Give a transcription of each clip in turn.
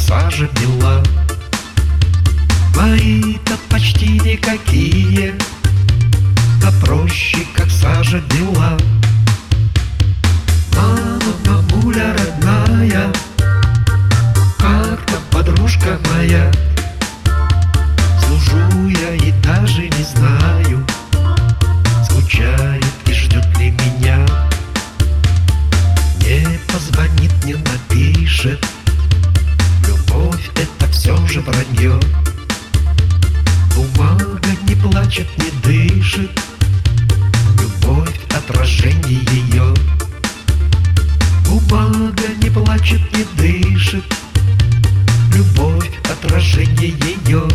сажа бела. Мои-то почти никакие, да проще, как сажа бела. Мама, мамуля родная, как-то подружка моя. Служу я и даже не знаю, скучает и ждет ли меня. Не позвонит, не напишет, любовь — это все же вранье. Бумага не плачет, не дышит, любовь — отражение ее. Бумага не плачет, не дышит, любовь — отражение ее.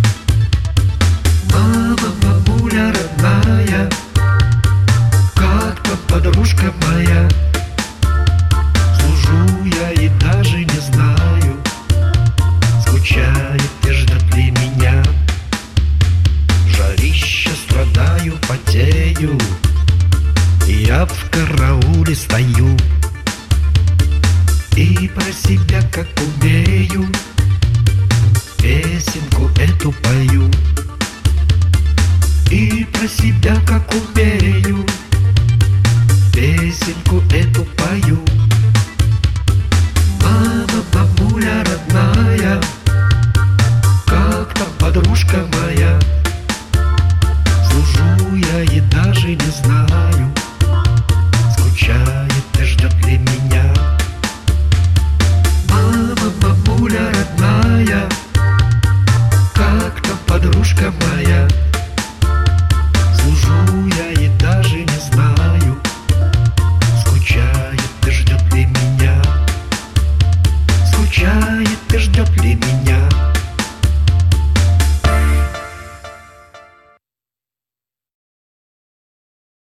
Мама, мамуля родная, как-то подружка моя. Служу я и даже не знаю, скучает и ждет ли меня. Жарище, страдаю, потею, я в карауле стою и про себя, как умею, песенку эту пою.